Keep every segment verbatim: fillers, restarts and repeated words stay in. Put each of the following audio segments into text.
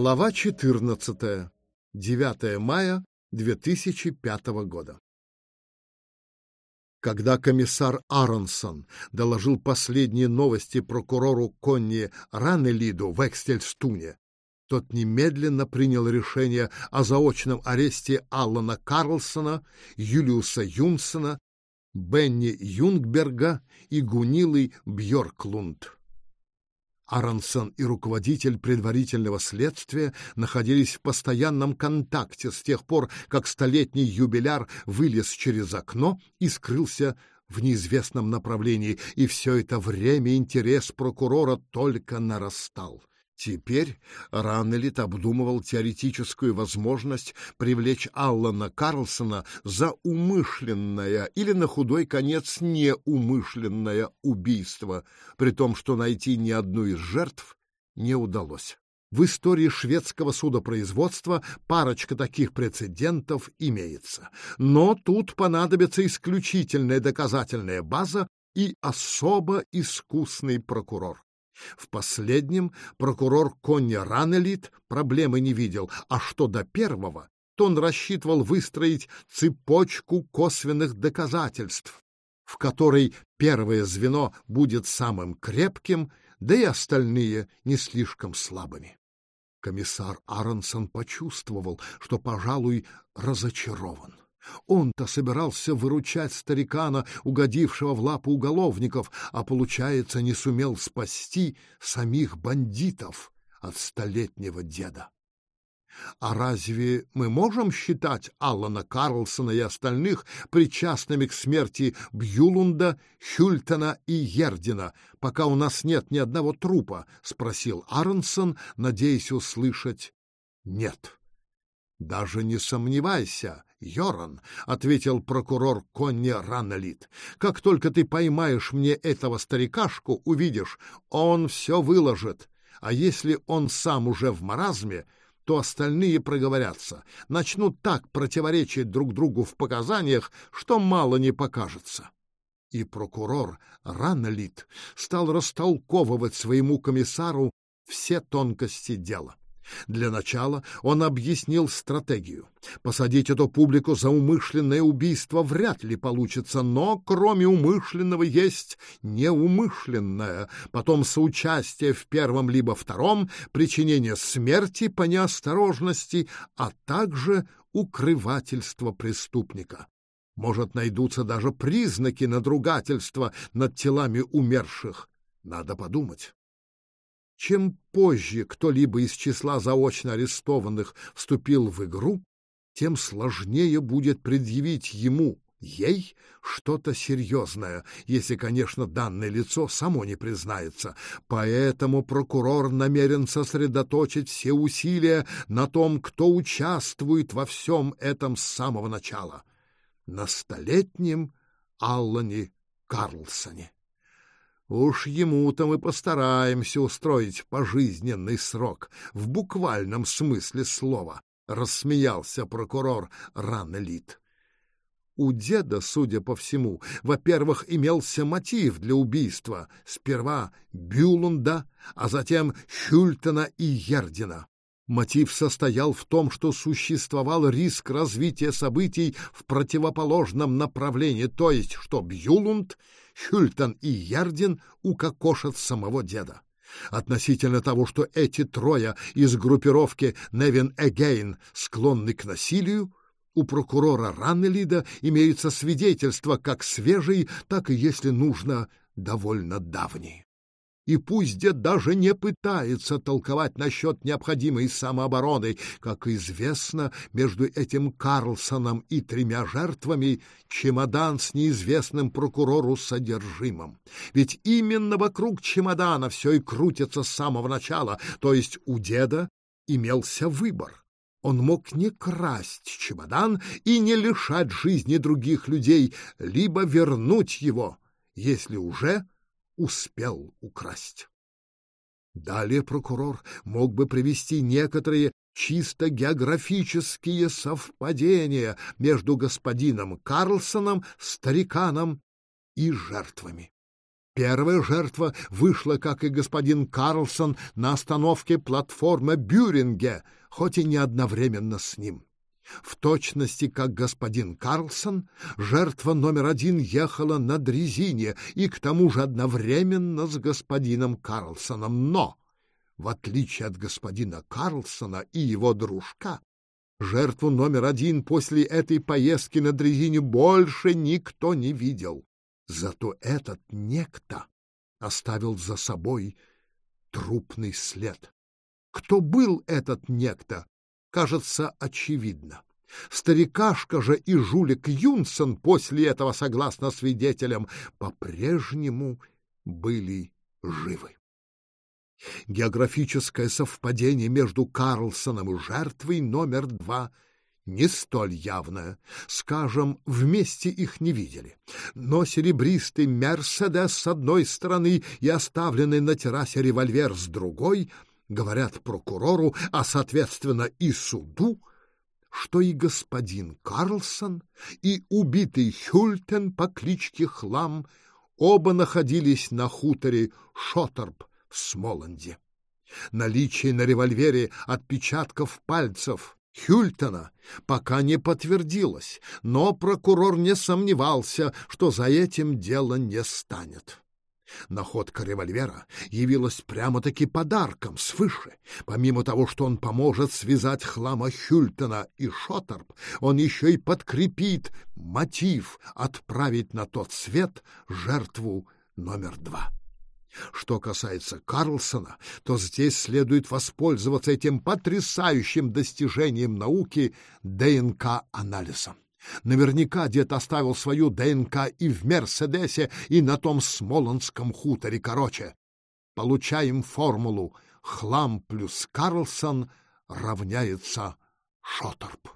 Глава четырнадцатая. девятое мая две тысячи пятого года. Когда комиссар Аронсон доложил последние новости прокурору Конни Раннелиду в Экстельстуне, тот немедленно принял решение о заочном аресте Аллана Карлсона, Юлиуса Юнсена, Бенни Юнгберга и Гунилы Бьорклунд. Аронсон и руководитель предварительного следствия находились в постоянном контакте с тех пор, как столетний юбиляр вылез через окно и скрылся в неизвестном направлении, и все это время интерес прокурора только нарастал. Теперь Раннелид обдумывал теоретическую возможность привлечь Аллана Карлсона за умышленное или, на худой конец, неумышленное убийство, при том, что найти ни одну из жертв не удалось. В истории шведского судопроизводства парочка таких прецедентов имеется. Но тут понадобится исключительная доказательная база и особо искусный прокурор. В последнем прокурор Конни Раннелид проблемы не видел, а что до первого, то он рассчитывал выстроить цепочку косвенных доказательств, в которой первое звено будет самым крепким, да и остальные не слишком слабыми. Комиссар Аронсон почувствовал, что, пожалуй, разочарован. Он-то собирался выручать старикана, угодившего в лапы уголовников, а, получается, не сумел спасти самих бандитов от столетнего деда. А разве мы можем считать Аллана Карлсона и остальных причастными к смерти Бьюлунда, Хюльтона и Ердина, пока у нас нет ни одного трупа? — спросил Аронсон, надеясь услышать «нет». — Даже не сомневайся, Йоран, — ответил прокурор Конни Раннелид. — Как только ты поймаешь мне этого старикашку, увидишь, он все выложит. А если он сам уже в маразме, то остальные проговорятся, начнут так противоречить друг другу в показаниях, что мало не покажется. И прокурор Раннелид стал растолковывать своему комиссару все тонкости дела. Для начала он объяснил стратегию. Посадить эту публику за умышленное убийство вряд ли получится, но кроме умышленного есть неумышленное, потом соучастие в первом либо втором, причинение смерти по неосторожности, а также укрывательство преступника. Может, найдутся даже признаки надругательства над телами умерших. Надо подумать. Чем позже кто-либо из числа заочно арестованных вступил в игру, тем сложнее будет предъявить ему, ей, что-то серьезное, если, конечно, данное лицо само не признается. Поэтому прокурор намерен сосредоточить все усилия на том, кто участвует во всем этом с самого начала. На столетнем Аллане Карлсоне. Уж ему-то мы постараемся устроить пожизненный срок, в буквальном смысле слова, — рассмеялся прокурор Раннелид. У деда, судя по всему, во-первых, имелся мотив для убийства, сперва Бьюлунда, а затем Хюльтона и Ердина. Мотив состоял в том, что существовал риск развития событий в противоположном направлении, то есть что Бьюлунд, Хюльтон и Ердин укокошат самого деда. Относительно того, что эти трое из группировки Невин Эгейн склонны к насилию, у прокурора Раннелида имеются свидетельства как свежие, так и, если нужно, довольно давние. И пусть дед даже не пытается толковать насчет необходимой самообороны, как известно, между этим Карлсоном и тремя жертвами чемодан с неизвестным прокурору содержимым. Ведь именно вокруг чемодана все и крутится с самого начала, то есть у деда имелся выбор. Он мог не красть чемодан и не лишать жизни других людей, либо вернуть его, если уже успел украсть. Далее прокурор мог бы привести некоторые чисто географические совпадения между господином Карлсоном, стариканом и жертвами. Первая жертва вышла, как и господин Карлсон, на остановке платформы Бюринге, хоть и не одновременно с ним. В точности, как господин Карлсон, жертва номер один ехала на дрезине и к тому же одновременно с господином Карлсоном. Но, в отличие от господина Карлсона и его дружка, жертву номер один после этой поездки на дрезине больше никто не видел. Зато этот некто оставил за собой трупный след. Кто был этот некто, кажется, очевидно. Старикашка же и жулик Юнсон после этого, согласно свидетелям, по-прежнему были живы. Географическое совпадение между Карлсоном и жертвой номер два не столь явное. Скажем, вместе их не видели. Но серебристый «Мерседес» с одной стороны и оставленный на террасе револьвер с другой говорят прокурору, а, соответственно, и суду, что и господин Карлсон, и убитый Хюльтен по кличке Хлам оба находились на хуторе Шоттерп в Смоланде. Наличие на револьвере отпечатков пальцев Хюльтена пока не подтвердилось, но прокурор не сомневался, что за этим дело не станет. Находка револьвера явилась прямо-таки подарком свыше. Помимо того, что он поможет связать Хлама Хюльтена и Шоттерп, он еще и подкрепит мотив отправить на тот свет жертву номер два. Что касается Карлсона, то здесь следует воспользоваться этим потрясающим достижением науки ДНК-анализом. Наверняка дед оставил свою ДНК и в «Мерседесе», и на том смоланском хуторе. Короче, получаем формулу: Хлам плюс Карлсон равняется Шоттерп.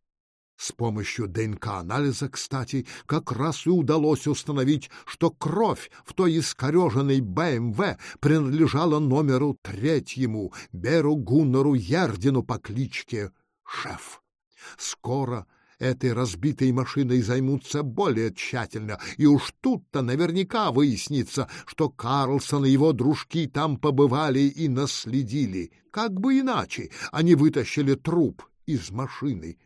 С помощью ДНК-анализа, кстати, как раз и удалось установить, что кровь в той искореженной бэ эм вэ принадлежала номеру третьему, Беру Гуннару Ярдину по кличке Шеф. Скоро этой разбитой машиной займутся более тщательно, и уж тут-то наверняка выяснится, что Карлсон и его дружки там побывали и наследили. Как бы иначе они вытащили труп из машины.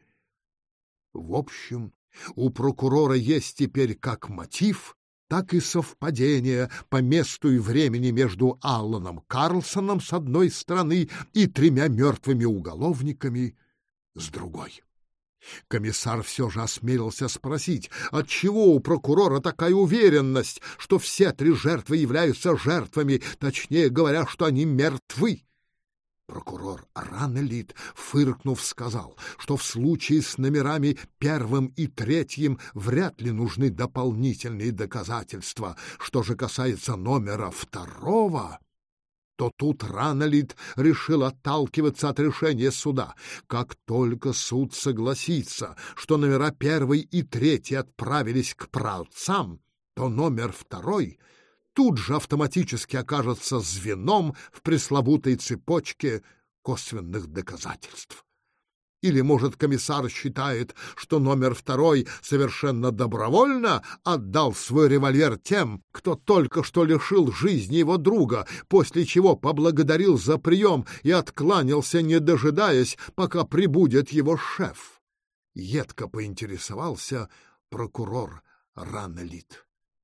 В общем, у прокурора есть теперь как мотив, так и совпадение по месту и времени между Алланом Карлсоном с одной стороны и тремя мертвыми уголовниками с другой. Комиссар все же осмелился спросить, отчего у прокурора такая уверенность, что все три жертвы являются жертвами, точнее говоря, что они мертвы. Прокурор Раннелид, фыркнув, сказал, что в случае с номерами первым и третьим вряд ли нужны дополнительные доказательства. Что же касается номера второго, то тут Раннелид решил отталкиваться от решения суда. Как только суд согласится, что номера первый и третий отправились к праотцам, то номер второй тут же автоматически окажется звеном в пресловутой цепочке косвенных доказательств. Или, может, комиссар считает, что номер второй совершенно добровольно отдал свой револьвер тем, кто только что лишил жизни его друга, после чего поблагодарил за прием и откланялся, не дожидаясь, пока прибудет его шеф? Едко поинтересовался прокурор Раннелид.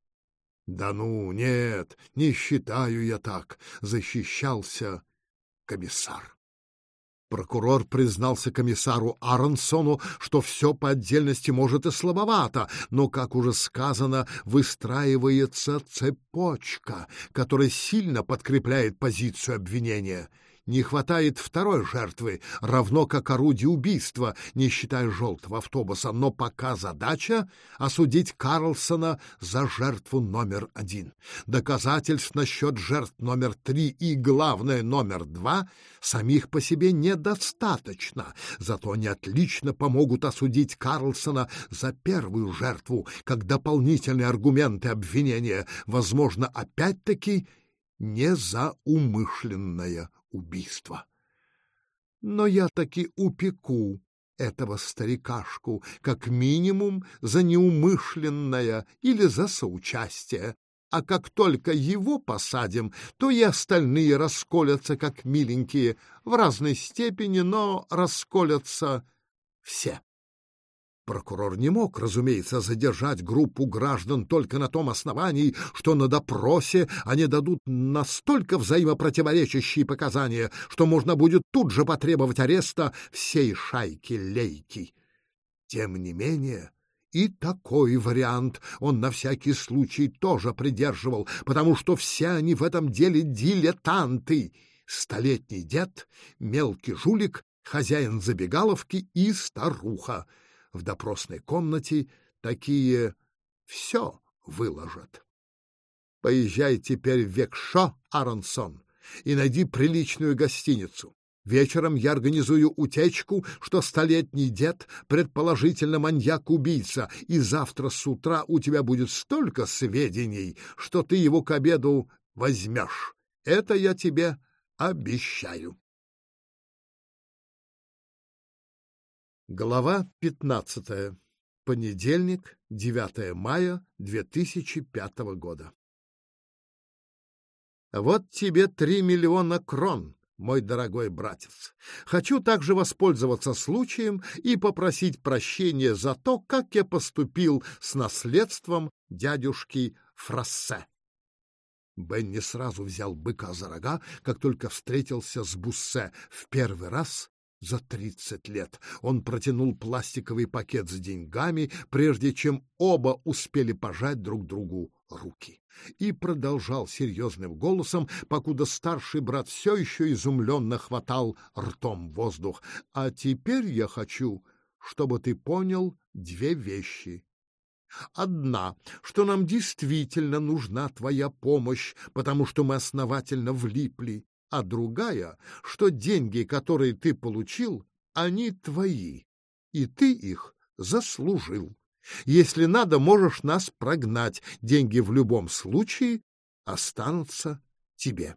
«Да ну, нет, не считаю я так», — защищался комиссар. Прокурор признался комиссару Аронсону, что все по отдельности может и слабовато, но, как уже сказано, выстраивается цепочка, которая сильно подкрепляет позицию обвинения. Не хватает второй жертвы, равно как орудия убийства, не считая желтого автобуса, но пока задача — осудить Карлсона за жертву номер один. Доказательств насчет жертв номер три и, главное, номер два самих по себе недостаточно, зато они отлично помогут осудить Карлсона за первую жертву, как дополнительные аргументы обвинения, возможно, опять-таки не за умышленное убийство. Но я таки упеку этого старикашку как минимум за неумышленное или за соучастие, а как только его посадим, то и остальные расколятся, как миленькие, в разной степени, но расколятся все. Прокурор не мог, разумеется, задержать группу граждан только на том основании, что на допросе они дадут настолько взаимопротиворечащие показания, что можно будет тут же потребовать ареста всей шайки-лейки. Тем не менее, и такой вариант он на всякий случай тоже придерживал, потому что все они в этом деле дилетанты. Столетний дед, мелкий жулик, хозяин забегаловки и старуха. В допросной комнате такие все выложат. Поезжай теперь в Векшо, Аронсон, и найди приличную гостиницу. Вечером я организую утечку, что столетний дед предположительно маньяк-убийца, и завтра с утра у тебя будет столько сведений, что ты его к обеду возьмешь. Это я тебе обещаю. Глава пятнадцатая. Понедельник, девятое мая две тысячи пятого года. Вот тебе три миллиона крон, мой дорогой братец. Хочу также воспользоваться случаем и попросить прощения за то, как я поступил с наследством дядюшки Фрассе. Бенни сразу взял быка за рога, как только встретился с Буссе в первый раз за тридцать лет. Он протянул пластиковый пакет с деньгами, прежде чем оба успели пожать друг другу руки, и продолжал серьезным голосом, покуда старший брат все еще изумленно хватал ртом воздух. «А теперь я хочу, чтобы ты понял две вещи. Одна, что нам действительно нужна твоя помощь, потому что мы основательно влипли. А другая, что деньги, которые ты получил, они твои, и ты их заслужил. Если надо, можешь нас прогнать. Деньги в любом случае останутся тебе».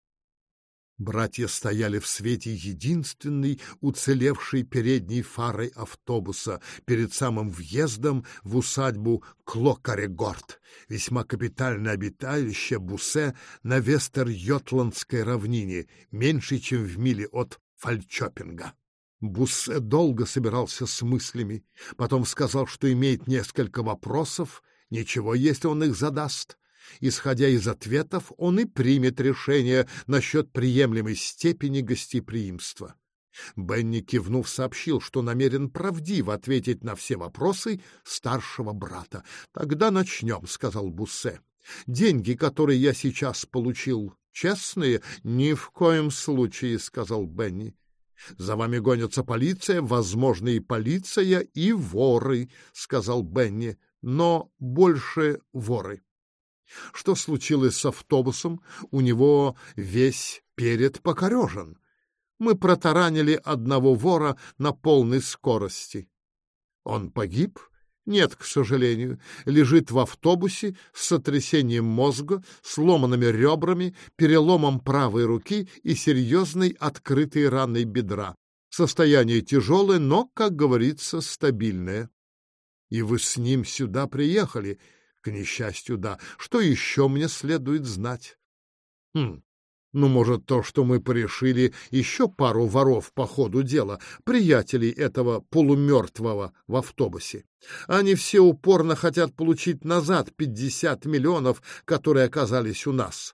Братья стояли в свете единственной уцелевшей передней фарой автобуса перед самым въездом в усадьбу Клокарегорд, весьма капитальное обиталище Буссе на Вестер-Йотландской равнине, меньше, чем в миле от Фальчопинга. Буссе долго собирался с мыслями, потом сказал, что имеет несколько вопросов, ничего, если он их задаст. Исходя из ответов, он и примет решение насчет приемлемой степени гостеприимства. Бенни, кивнув, сообщил, что намерен правдиво ответить на все вопросы старшего брата. «Тогда начнем», — сказал Буссе. «Деньги, которые я сейчас получил, честные?» «Ни в коем случае», — сказал Бенни. «За вами гонится полиция, возможно, и полиция, и воры», — сказал Бенни, — «но больше воры». Что случилось с автобусом? У него весь перед покорежен. Мы протаранили одного вора на полной скорости. Он погиб? Нет, к сожалению. Лежит в автобусе с сотрясением мозга, сломанными ребрами, переломом правой руки и серьезной открытой раной бедра. Состояние тяжелое, но, как говорится, стабильное. И вы с ним сюда приехали? К несчастью, да. Что еще мне следует знать? Хм, ну, может, то, что мы порешили еще пару воров по ходу дела, приятелей этого полумертвого в автобусе. Они все упорно хотят получить назад пятьдесят миллионов, которые оказались у нас.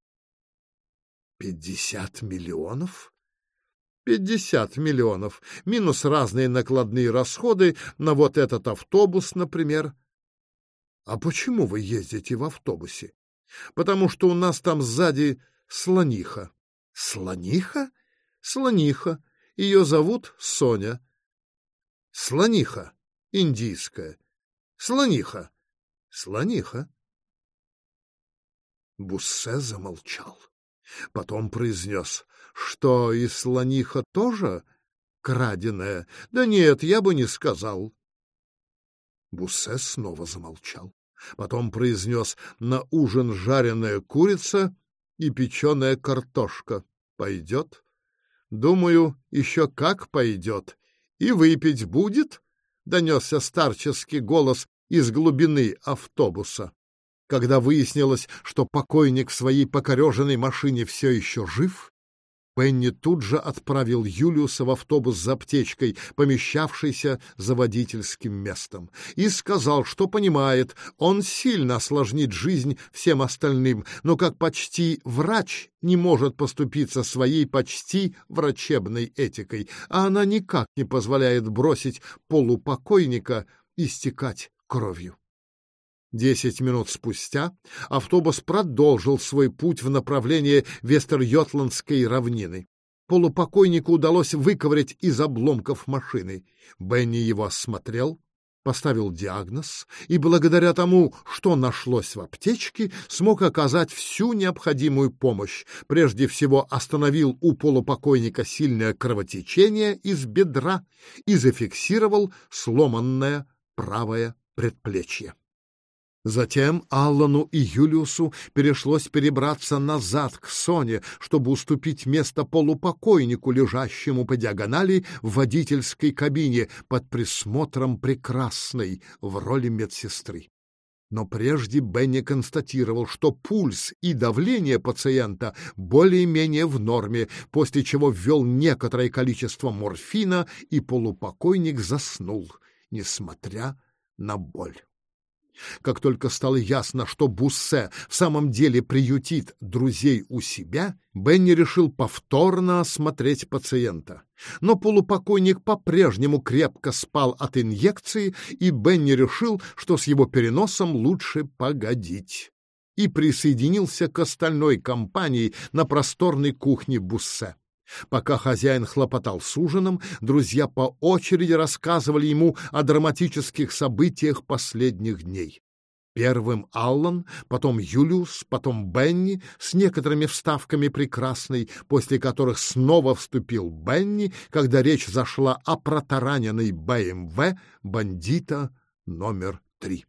Пятьдесят миллионов? Пятьдесят миллионов, минус разные накладные расходы на вот этот автобус, например. А почему вы ездите в автобусе? Потому что у нас там сзади слониха. Слониха? Слониха. Ее зовут Соня. Слониха. Индийская. Слониха. Слониха. Буссе замолчал. Потом произнес, что и слониха тоже краденая. Да нет, я бы не сказал. Буссе снова замолчал. Потом произнес: на ужин жареная курица и печеная картошка. Пойдет? Думаю, еще как пойдет. И выпить будет? Донесся старческий голос из глубины автобуса. Когда выяснилось, что покойник в своей покореженной машине все еще жив, Бенни тут же отправил Юлиуса в автобус за аптечкой, помещавшейся за водительским местом, и сказал, что понимает, он сильно осложнит жизнь всем остальным, но как почти врач не может поступиться своей почти врачебной этикой, а она никак не позволяет бросить полупокойника истекать кровью. Десять минут спустя автобус продолжил свой путь в направлении Вестер-Йотландской равнины. Полупокойнику удалось выковырять из обломков машины. Бенни его осмотрел, поставил диагноз и, благодаря тому, что нашлось в аптечке, смог оказать всю необходимую помощь. Прежде всего остановил у полупокойника сильное кровотечение из бедра и зафиксировал сломанное правое предплечье. Затем Аллану и Юлиусу пришлось перебраться назад к Соне, чтобы уступить место полупокойнику, лежащему по диагонали в водительской кабине под присмотром прекрасной в роли медсестры. Но прежде Бенни констатировал, что пульс и давление пациента более-менее в норме, после чего ввел некоторое количество морфина, и полупокойник заснул, несмотря на боль. Как только стало ясно, что Буссе в самом деле приютит друзей у себя, Бенни решил повторно осмотреть пациента. Но полупокойник по-прежнему крепко спал от инъекции, и Бенни решил, что с его переносом лучше погодить, и присоединился к остальной компании на просторной кухне Буссе. Пока хозяин хлопотал с ужином, друзья по очереди рассказывали ему о драматических событиях последних дней. Первым Аллан, потом Юлиус, потом Бенни, с некоторыми вставками прекрасной, после которых снова вступил Бенни, когда речь зашла о протараненной бэ эм вэ бандита номер три.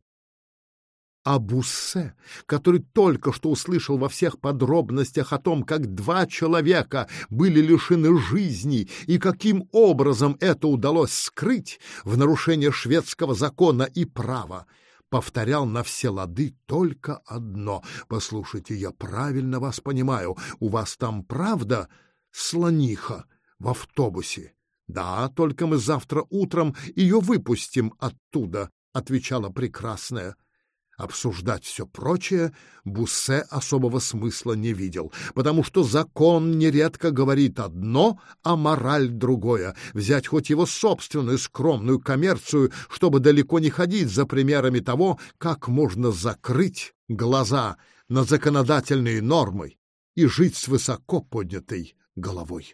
А Буссе, который только что услышал во всех подробностях о том, как два человека были лишены жизни и каким образом это удалось скрыть в нарушение шведского закона и права, повторял на все лады только одно: «Послушайте, я правильно вас понимаю, у вас там правда слониха в автобусе?» «Да, только мы завтра утром ее выпустим оттуда», — отвечала прекрасная. Обсуждать все прочее Буссе особого смысла не видел, потому что закон нередко говорит одно, а мораль другое. Взять хоть его собственную скромную коммерцию, чтобы далеко не ходить за примерами того, как можно закрыть глаза на законодательные нормы и жить с высоко поднятой головой.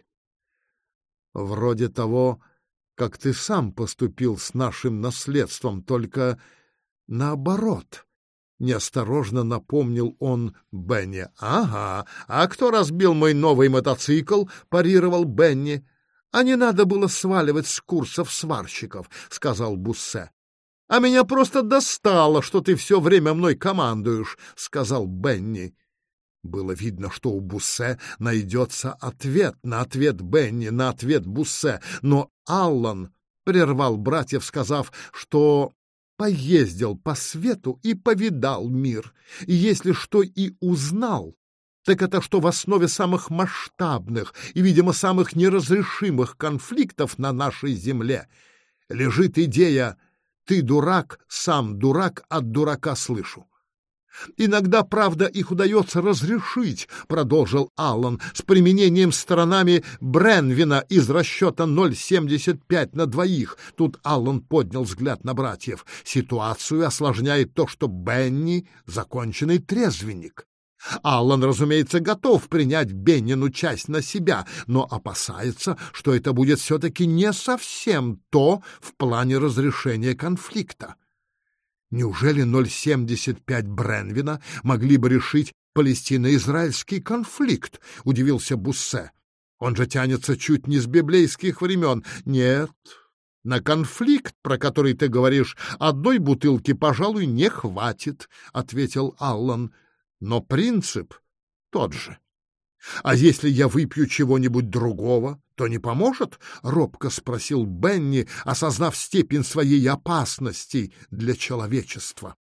Вроде того, как ты сам поступил с нашим наследством, только наоборот. Неосторожно напомнил он Бенни. «Ага, а кто разбил мой новый мотоцикл?» — парировал Бенни. «А не надо было сваливать с курсов сварщиков», — сказал Буссе. «А меня просто достало, что ты все время мной командуешь», — сказал Бенни. Было видно, что у Буссе найдется ответ на ответ Бенни, на ответ Буссе, но Аллан прервал братьев, сказав, что поездил по свету и повидал мир, и если что и узнал, так это что в основе самых масштабных и, видимо, самых неразрешимых конфликтов на нашей земле лежит идея «ты дурак, сам дурак, от дурака слышу». «Иногда, правда, их удается разрешить», — продолжил Аллан, «с применением сторонами Бренвина из расчета ноль семьдесят пять на двоих». Тут Аллан поднял взгляд на братьев. Ситуацию осложняет то, что Бенни — законченный трезвенник. Аллан, разумеется, готов принять Беннину часть на себя, но опасается, что это будет все-таки не совсем то в плане разрешения конфликта. Неужели ноль семьдесят пять Бренвина могли бы решить палестино-израильский конфликт? — удивился Буссе. Он же тянется чуть не с библейских времен. Нет, на конфликт, про который ты говоришь, одной бутылки, пожалуй, не хватит, — ответил Аллан. Но принцип тот же. «А если я выпью чего-нибудь другого, то не поможет?» — робко спросил Бенни, осознав степень своей опасности для человечества.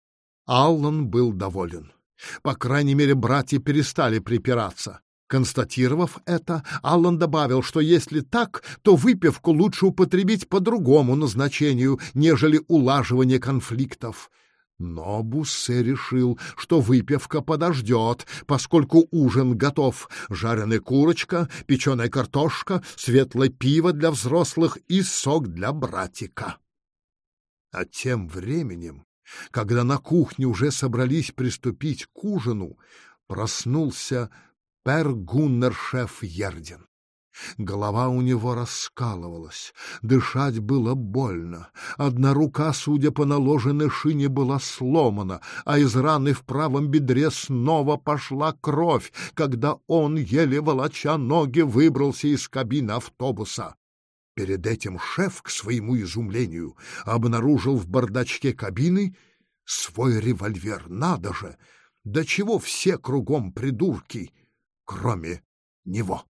Аллан был доволен. По крайней мере, братья перестали припираться. Констатировав это, Аллан добавил, что если так, то выпивку лучше употребить по другому назначению, нежели улаживание конфликтов. Но Буссе решил, что выпивка подождет, поскольку ужин готов: жареная курочка, печеная картошка, светлое пиво для взрослых и сок для братика. А тем временем, когда на кухне уже собрались приступить к ужину, проснулся пер Гуннер шеф Ярден. Голова у него раскалывалась, дышать было больно. Одна рука, судя по наложенной шине, была сломана, а из раны в правом бедре снова пошла кровь, когда он, еле волоча ноги, выбрался из кабины автобуса. Перед этим шеф, к своему изумлению, обнаружил в бардачке кабины свой револьвер. Надо же! До чего все кругом придурки, кроме него.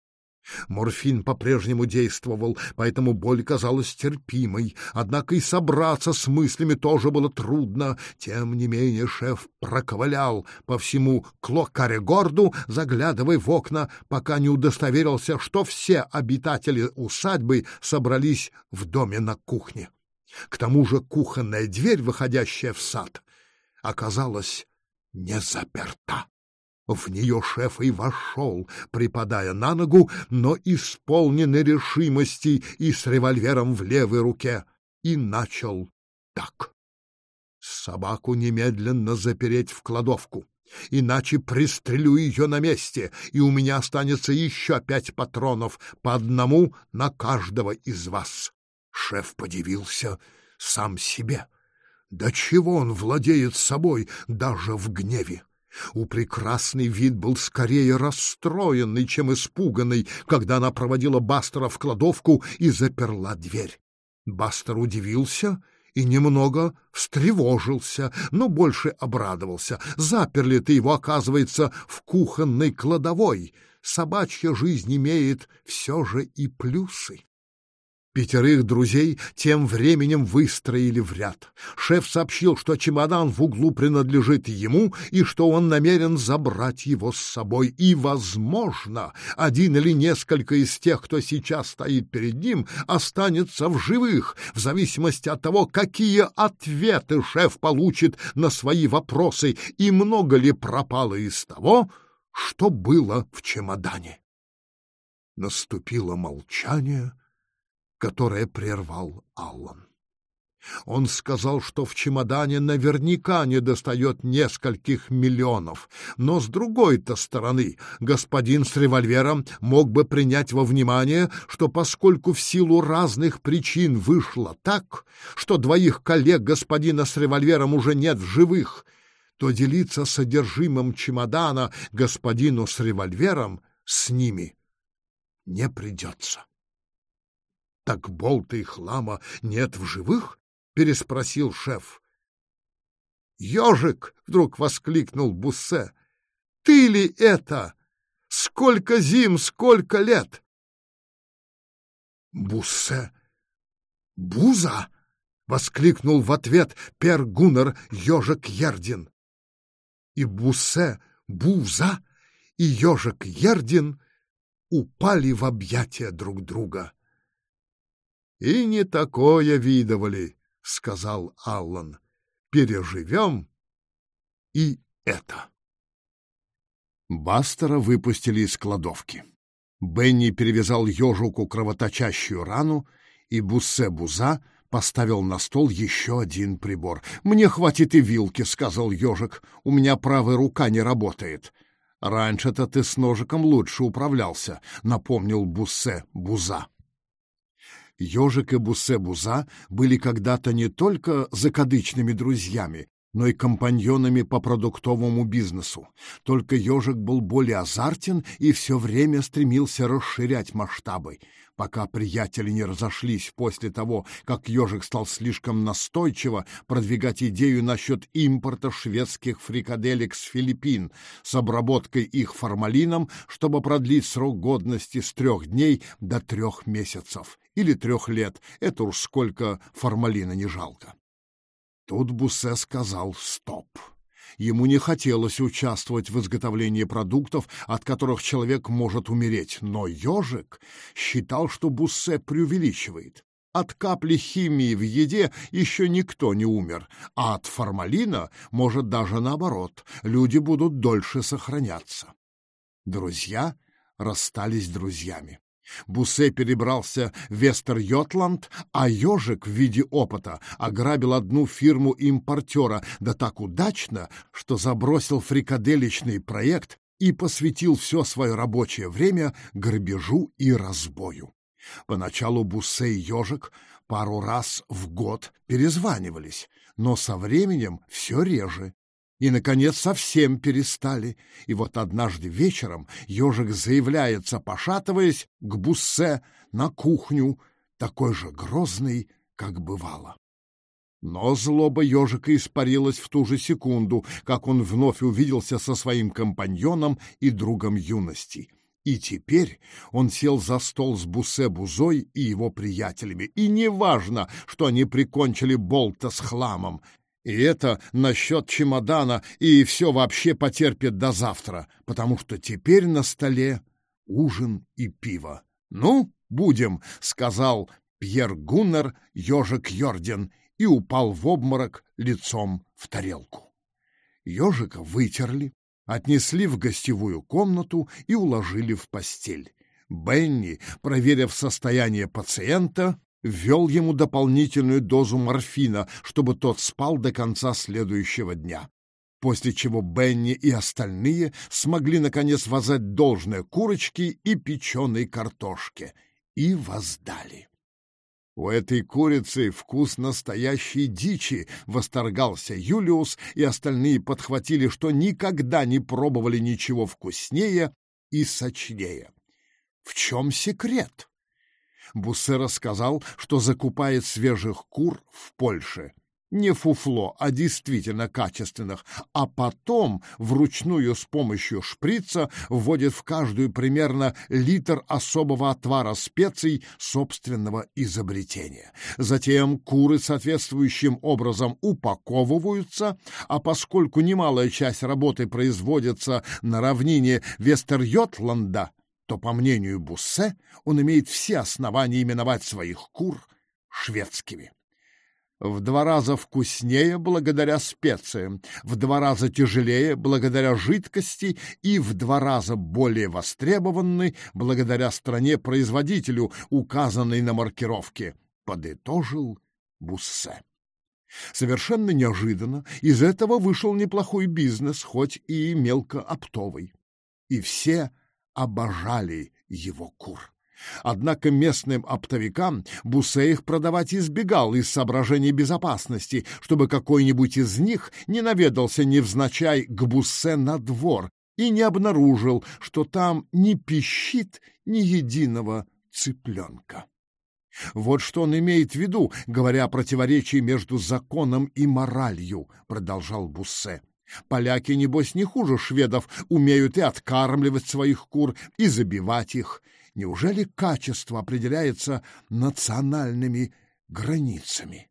Морфин по-прежнему действовал, поэтому боль казалась терпимой, однако и собраться с мыслями тоже было трудно. Тем не менее шеф проковылял по всему Клокаре-горду, заглядывая в окна, пока не удостоверился, что все обитатели усадьбы собрались в доме на кухне. К тому же кухонная дверь, выходящая в сад, оказалась не заперта. В нее шеф и вошел, припадая на ногу, но исполненный решимости и с револьвером в левой руке, и начал так: собаку немедленно запереть в кладовку, иначе пристрелю ее на месте, и у меня останется еще пять патронов, по одному на каждого из вас. Шеф подивился сам себе. До чего он владеет собой даже в гневе? У прекрасный вид был скорее расстроенный, чем испуганный, когда она проводила Бастера в кладовку и заперла дверь. Бастер удивился и немного встревожился, но больше обрадовался. Заперли-то его, оказывается, в кухонной кладовой. Собачья жизнь имеет все же и плюсы. Пятерых друзей тем временем выстроили в ряд. Шеф сообщил, что чемодан в углу принадлежит ему и что он намерен забрать его с собой. И, возможно, один или несколько из тех, кто сейчас стоит перед ним, останется в живых, в зависимости от того, какие ответы шеф получит на свои вопросы и много ли пропало из того, что было в чемодане. Наступило молчание, которое прервал Аллан. Он сказал, что в чемодане наверняка недостает нескольких миллионов, но с другой-то стороны господин с револьвером мог бы принять во внимание, что поскольку в силу разных причин вышло так, что двоих коллег господина с револьвером уже нет в живых, то делиться содержимым чемодана господину с револьвером с ними не придется. — Так болта и хлама нет в живых? — переспросил шеф. — Ежик! — вдруг воскликнул Буссе. — Ты ли это? Сколько зим, сколько лет! Буссе! Буза! — воскликнул в ответ пер Гуннер ежик Ярден. И Буссе, Буза и ежик Ярден упали в объятия друг друга. — И не такое видывали, — сказал Аллан. — Переживем и это. Бастера выпустили из кладовки. Бенни перевязал ежику кровоточащую рану, и Буссе-Буза поставил на стол еще один прибор. — Мне хватит и вилки, — сказал ежик. — У меня правая рука не работает. — Раньше-то ты с ножиком лучше управлялся, — напомнил Буссе-Буза. Ежик и Буссе-Буза были когда-то не только закадычными друзьями, но и компаньонами по продуктовому бизнесу. Только ежик был более азартен и все время стремился расширять масштабы, пока приятели не разошлись после того, как ежик стал слишком настойчиво продвигать идею насчет импорта шведских фрикаделек с Филиппин с обработкой их формалином, чтобы продлить срок годности с трех дней до трех месяцев или трех лет. Это уж сколько формалина не жалко. Тут Буссе сказал «стоп». Ему не хотелось участвовать в изготовлении продуктов, от которых человек может умереть, но ежик считал, что Буссе преувеличивает. От капли химии в еде еще никто не умер, а от формалина, может, даже наоборот, люди будут дольше сохраняться. Друзья расстались друзьями. Буссе перебрался в Вестер-Йотланд, а ежик в виде опыта ограбил одну фирму-импортера, да так удачно, что забросил фрикаделечный проект и посвятил все свое рабочее время грабежу и разбою. Поначалу Буссе и ежик пару раз в год перезванивались, но со временем все реже. И, наконец, совсем перестали. И вот однажды вечером ежик заявляется, пошатываясь, к Буссе на кухню, такой же грозный, как бывало. Но злоба ежика испарилась в ту же секунду, как он вновь увиделся со своим компаньоном и другом юности. И теперь он сел за стол с Буссе Бузой и его приятелями. И неважно, что они прикончили болта с хламом. И это насчет чемодана, и все вообще потерпит до завтра, потому что теперь на столе ужин и пиво. «Ну, будем», — сказал Пьер Гуннер, ежик Йорден, и упал в обморок лицом в тарелку. Ежика вытерли, отнесли в гостевую комнату и уложили в постель. Бенни, проверив состояние пациента, ввел ему дополнительную дозу морфина, чтобы тот спал до конца следующего дня. После чего Бенни и остальные смогли, наконец, воздать должное курочке и печеной картошке. И воздали. «У этой курицы вкус настоящей дичи», — восторгался Юлиус, и остальные подхватили, что никогда не пробовали ничего вкуснее и сочнее. В чем секрет? Буссе рассказал, что закупает свежих кур в Польше. Не фуфло, а действительно качественных, а потом вручную с помощью шприца вводит в каждую примерно литр особого отвара специй собственного изобретения. Затем куры соответствующим образом упаковываются, а поскольку немалая часть работы производится на равнине Вестер-Йотланда, то, по мнению Буссе, он имеет все основания именовать своих кур шведскими. В два раза вкуснее благодаря специям, в два раза тяжелее благодаря жидкости и в два раза более востребованный благодаря стране-производителю, указанной на маркировке, подытожил Буссе. Совершенно неожиданно из этого вышел неплохой бизнес, хоть и мелкооптовый. И все обожали его кур. Однако местным оптовикам Буссе их продавать избегал из соображений безопасности, чтобы какой-нибудь из них не наведался невзначай к Буссе на двор и не обнаружил, что там не пищит ни единого цыпленка. Вот что он имеет в виду, говоря о противоречии между законом и моралью, продолжал Буссе. Поляки, небось, не хуже шведов, умеют и откармливать своих кур, и забивать их. Неужели качество определяется национальными границами?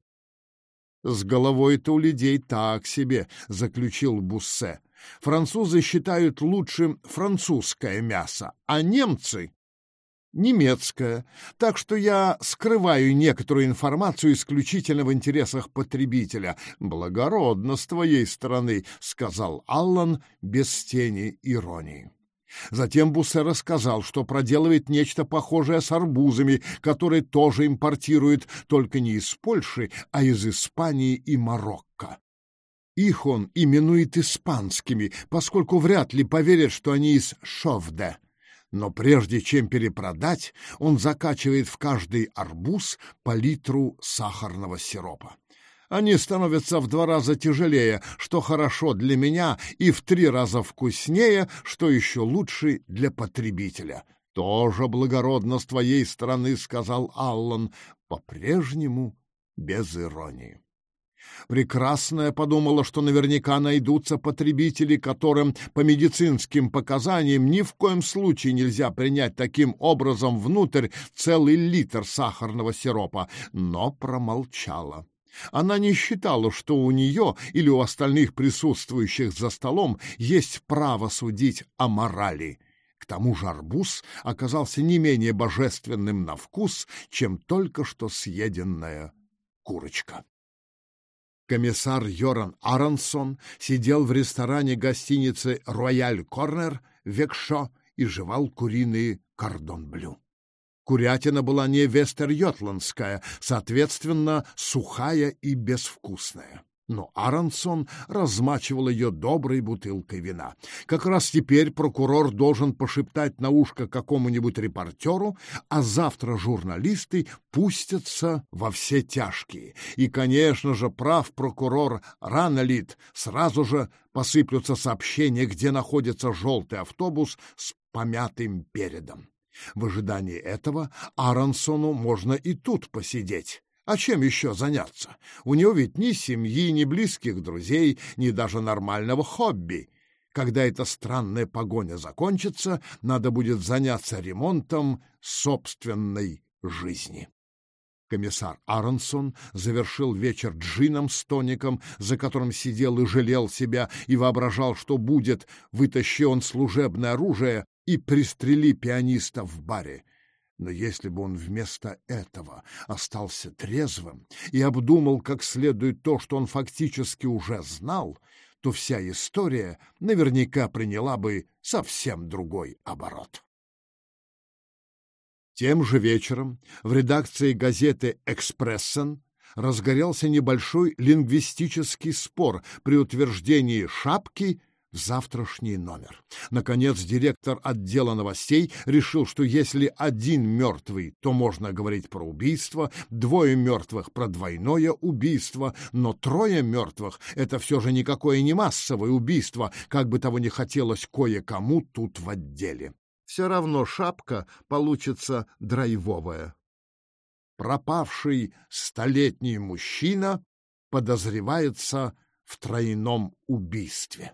С головой-то у людей так себе, заключил Буссе. Французы считают лучшим французское мясо, а немцы — немецкое. Так что я скрываю некоторую информацию исключительно в интересах потребителя. Благородно с твоей стороны, сказал Аллан без тени иронии. Затем Буссе рассказал, что проделывает нечто похожее с арбузами, которые тоже импортирует, только не из Польши, а из Испании и Марокко. Их он именует испанскими, поскольку вряд ли поверят, что они из Шовде. Но прежде чем перепродать, он закачивает в каждый арбуз по литру сахарного сиропа. Они становятся в два раза тяжелее, что хорошо для меня, и в три раза вкуснее, что еще лучше для потребителя. Тоже благородно с твоей стороны, сказал Аллан, по-прежнему без иронии. Прекрасная подумала, что наверняка найдутся потребители, которым по медицинским показаниям ни в коем случае нельзя принять таким образом внутрь целый литр сахарного сиропа, но промолчала. Она не считала, что у нее или у остальных присутствующих за столом есть право судить о морали. К тому же арбуз оказался не менее божественным на вкус, чем только что съеденная курочка. Комиссар Йоран Аронсон сидел в ресторане гостиницы «Рояль Корнер» в Векшо и жевал куриные кордон-блю. Курятина была не вестер-йотландская, соответственно, сухая и безвкусная. Но Аронсон размачивал ее доброй бутылкой вина. Как раз теперь прокурор должен пошептать на ушко какому-нибудь репортеру, а завтра журналисты пустятся во все тяжкие. И, конечно же, прав прокурор Ранелид, сразу же посыплются сообщения, где находится желтый автобус с помятым передом. В ожидании этого Аронсону можно и тут посидеть. А чем еще заняться? У него ведь ни семьи, ни близких друзей, ни даже нормального хобби. Когда эта странная погоня закончится, надо будет заняться ремонтом собственной жизни. Комиссар Аронсон завершил вечер джином с тоником, за которым сидел и жалел себя, и воображал, что будет, вытащи он служебное оружие и пристрели пианиста в баре. Но если бы он вместо этого остался трезвым и обдумал как следует то, что он фактически уже знал, то вся история наверняка приняла бы совсем другой оборот. Тем же вечером в редакции газеты «Экспрессен» разгорелся небольшой лингвистический спор при утверждении шапки в завтрашний номер. Наконец, директор отдела новостей решил, что если один мертвый, то можно говорить про убийство, двое мертвых про двойное убийство, но трое мертвых — это все же никакое не массовое убийство, как бы того ни хотелось кое-кому тут в отделе. Все равно шапка получится драйвовая. Пропавший столетний мужчина подозревается в тройном убийстве.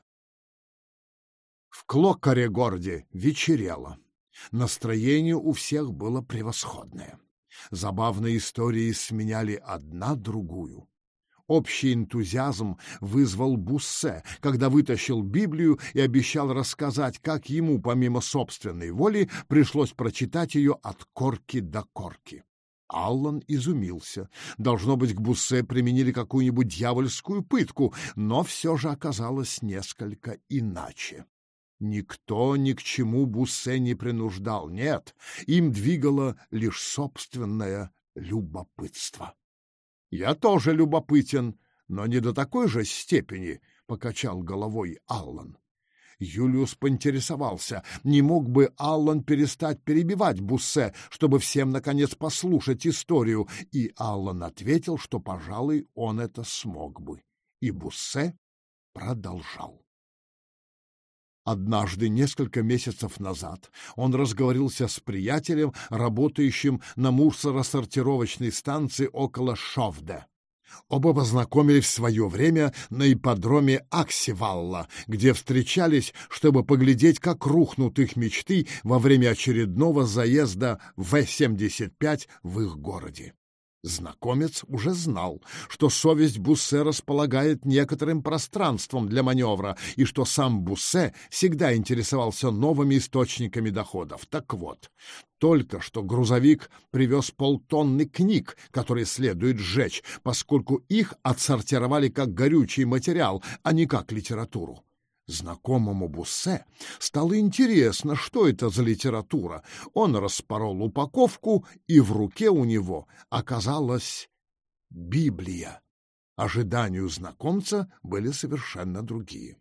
В Клокаре-горде вечерело. Настроение у всех было превосходное. Забавные истории сменяли одна другую. Общий энтузиазм вызвал Буссе, когда вытащил Библию и обещал рассказать, как ему, помимо собственной воли, пришлось прочитать ее от корки до корки. Аллан изумился. Должно быть, к Буссе применили какую-нибудь дьявольскую пытку, но все же оказалось несколько иначе. Никто ни к чему Буссе не принуждал, нет, им двигало лишь собственное любопытство. «Я тоже любопытен, но не до такой же степени», — покачал головой Аллан. Юлиус поинтересовался, не мог бы Аллан перестать перебивать Буссе, чтобы всем, наконец, послушать историю, и Аллан ответил, что, пожалуй, он это смог бы. И Буссе продолжал. Однажды, несколько месяцев назад, он разговорился с приятелем, работающим на мусоросортировочной станции около Шовде. Оба познакомились в свое время на ипподроме Аксевалла, где встречались, чтобы поглядеть, как рухнут их мечты во время очередного заезда В семьдесят пять в их городе. Знакомец уже знал, что совесть Буссе располагает некоторым пространством для маневра и что сам Буссе всегда интересовался новыми источниками доходов. Так вот, только что грузовик привез полтонны книг, которые следует сжечь, поскольку их отсортировали как горючий материал, а не как литературу. Знакомому Буссе стало интересно, что это за литература. Он распорол упаковку, и в руке у него оказалась Библия. Ожидания у знакомца были совершенно другие.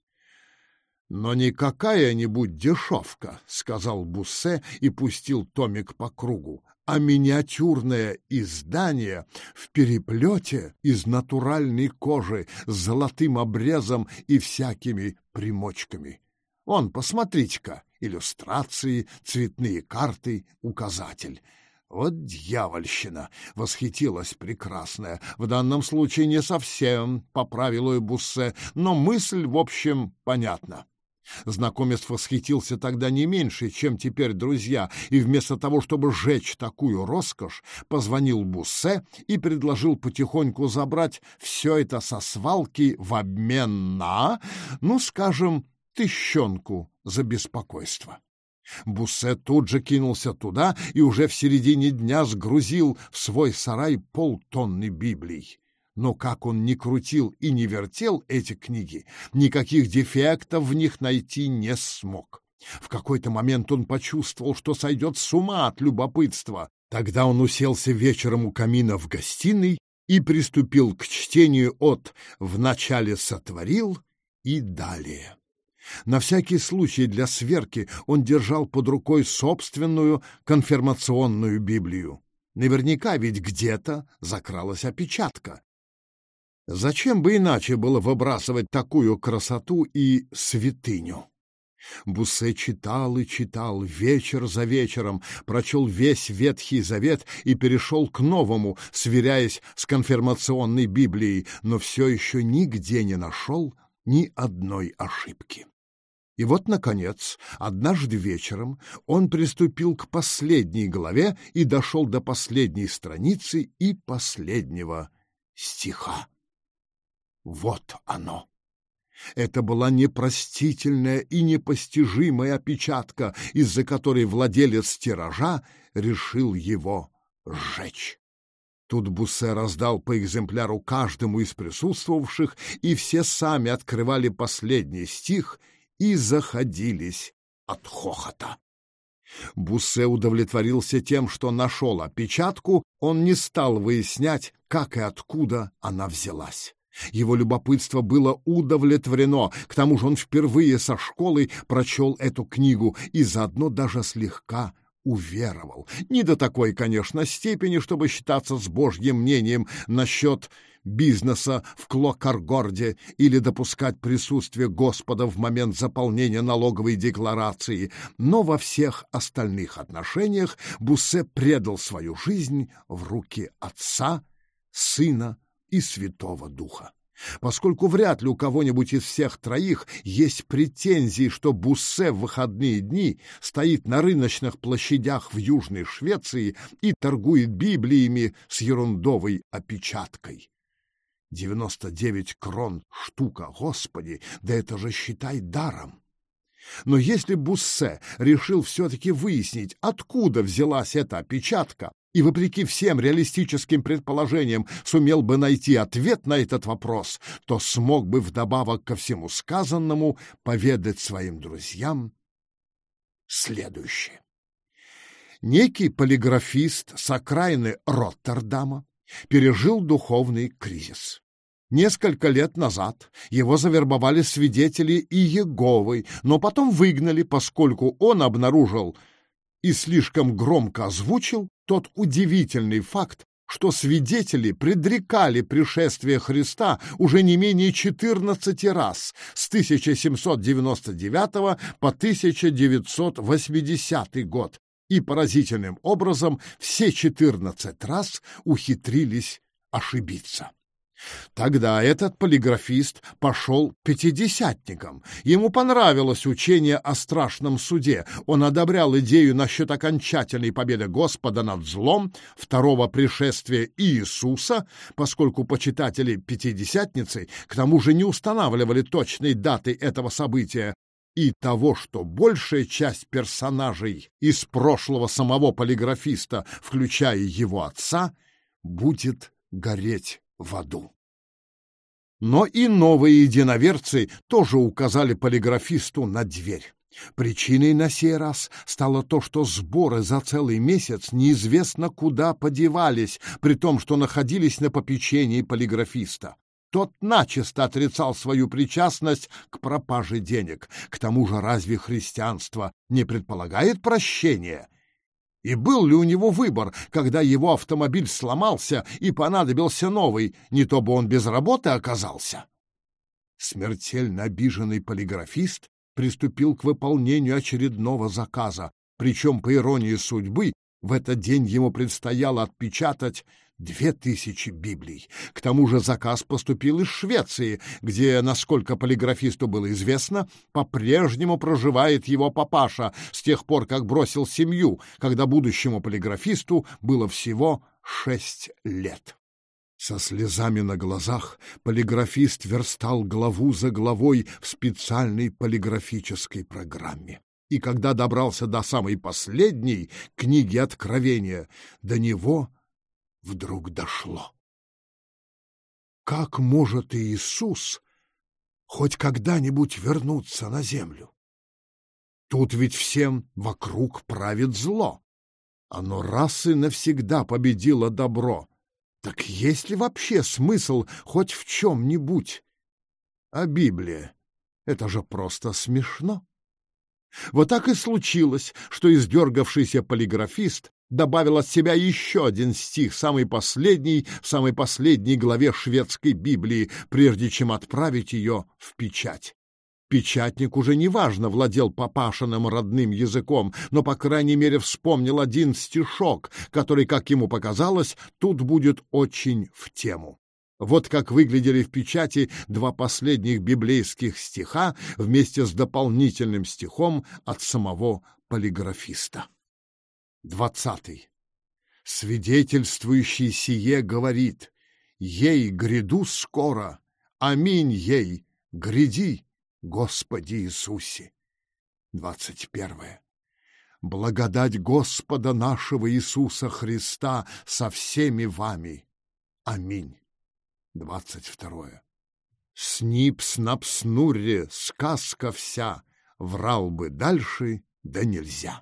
«Но не какая-нибудь дешевка», — сказал Буссе и пустил томик по кругу, «а миниатюрное издание в переплете из натуральной кожи с золотым обрезом и всякими примочками. Вон, посмотрите-ка, иллюстрации, цветные карты, указатель». «Вот дьявольщина!» — восхитилась прекрасная. «В данном случае не совсем», — поправил ее Буссе, «но мысль, в общем, понятна». Знакомец восхитился тогда не меньше, чем теперь друзья, и вместо того, чтобы сжечь такую роскошь, позвонил Буссе и предложил потихоньку забрать все это со свалки в обмен на, ну, скажем, тыщенку за беспокойство. Буссе тут же кинулся туда и уже в середине дня сгрузил в свой сарай полтонны Библий. Но как он ни крутил и не вертел эти книги, никаких дефектов в них найти не смог. В какой-то момент он почувствовал, что сойдет с ума от любопытства. Тогда он уселся вечером у камина в гостиной и приступил к чтению от «Вначале сотворил» и далее. На всякий случай для сверки он держал под рукой собственную конфирмационную Библию. Наверняка ведь где-то закралась опечатка. Зачем бы иначе было выбрасывать такую красоту и святыню? Буссе читал и читал вечер за вечером, прочел весь Ветхий Завет и перешел к Новому, сверяясь с конфирмационной Библией, но все еще нигде не нашел ни одной ошибки. И вот, наконец, однажды вечером он приступил к последней главе и дошел до последней страницы и последнего стиха. Вот оно. Это была непростительная и непостижимая опечатка, из-за которой владелец тиража решил его сжечь. Тут Буссе раздал по экземпляру каждому из присутствовавших, и все сами открывали последний стих и заходились от хохота. Буссе удовлетворился тем, что нашел опечатку, он не стал выяснять, как и откуда она взялась. Его любопытство было удовлетворено, к тому же он впервые со школы прочел эту книгу и заодно даже слегка уверовал. Не до такой, конечно, степени, чтобы считаться с Божьим мнением насчет бизнеса в Клокаргорде или допускать присутствие Господа в момент заполнения налоговой декларации, но во всех остальных отношениях Буссе предал свою жизнь в руки Отца, Сына и Святого Духа. Поскольку вряд ли у кого-нибудь из всех троих есть претензии, что Буссе в выходные дни стоит на рыночных площадях в Южной Швеции и торгует Библиями с ерундовой опечаткой. девяносто девять крон штука, Господи, да это же считай даром. Но если Буссе решил все-таки выяснить, откуда взялась эта опечатка, и, вопреки всем реалистическим предположениям, сумел бы найти ответ на этот вопрос, то смог бы вдобавок ко всему сказанному поведать своим друзьям следующее. Некий полиграфист с окраины Роттердама пережил духовный кризис. Несколько лет назад его завербовали свидетели Иеговы, но потом выгнали, поскольку он обнаружил и слишком громко озвучил тот удивительный факт, что свидетели предрекали пришествие Христа уже не менее четырнадцати раз с тысяча семьсот девяносто девятого по тысяча девятьсот восьмидесятый год, и поразительным образом все четырнадцать раз ухитрились ошибиться. Тогда этот полиграфист пошел к пятидесятникам. Ему понравилось учение о страшном суде. Он одобрял идею насчет окончательной победы Господа над злом, второго пришествия Иисуса, поскольку почитатели Пятидесятницы к тому же не устанавливали точной даты этого события, и того, что большая часть персонажей из прошлого самого полиграфиста, включая его отца, будет гореть в аду. Но и новые единоверцы тоже указали полиграфисту на дверь. Причиной на сей раз стало то, что сборы за целый месяц неизвестно куда подевались, при том, что находились на попечении полиграфиста. Тот начисто отрицал свою причастность к пропаже денег. К тому же разве христианство не предполагает прощения? И был ли у него выбор, когда его автомобиль сломался и понадобился новый, не то бы он без работы оказался? Смертельно обиженный полиграфист приступил к выполнению очередного заказа, причем, по иронии судьбы, в этот день ему предстояло отпечатать две тысячи Библий. К тому же заказ поступил из Швеции, где, насколько полиграфисту было известно, по-прежнему проживает его папаша с тех пор, как бросил семью, когда будущему полиграфисту было всего шесть лет. Со слезами на глазах полиграфист верстал главу за главой в специальной полиграфической программе. И когда добрался до самой последней книги Откровения, до него вдруг дошло. Как может Иисус хоть когда-нибудь вернуться на землю? Тут ведь всем вокруг правит зло. Оно раз и навсегда победило добро. Так есть ли вообще смысл хоть в чем-нибудь? А Библия — это же просто смешно. Вот так и случилось, что издергавшийся полиграфист добавил от себя еще один стих, самый последний, в самой последней главе шведской Библии, прежде чем отправить ее в печать. Печатник уже неважно владел папашиным родным языком, но, по крайней мере, вспомнил один стишок, который, как ему показалось, тут будет очень в тему. Вот как выглядели в печати два последних библейских стиха вместе с дополнительным стихом от самого полиграфиста. Двадцатый. Свидетельствующий сие говорит: «Ей гряду скоро, аминь ей, гряди, Господи Иисусе». Двадцать первое. Благодать Господа нашего Иисуса Христа со всеми вами. Аминь. Двадцать второе. Снипс напснурре, сказка вся, врал бы дальше, да нельзя.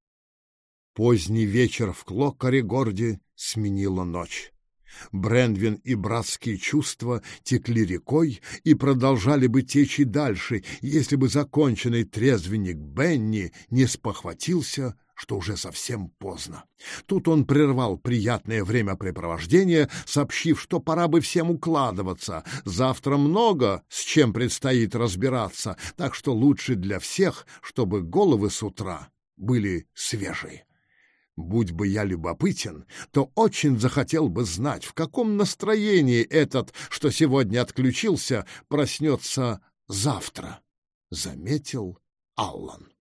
Поздний вечер в Клокаре-горде сменила ночь. Бренвин и братские чувства текли рекой и продолжали бы течь и дальше, если бы законченный трезвенник Бенни не спохватился, что уже совсем поздно. Тут он прервал приятное времяпрепровождение, сообщив, что пора бы всем укладываться. Завтра много с чем предстоит разбираться, так что лучше для всех, чтобы головы с утра были свежие. Будь бы я любопытен, то очень захотел бы знать, в каком настроении этот, что сегодня отключился, проснется завтра, — заметил Аллан.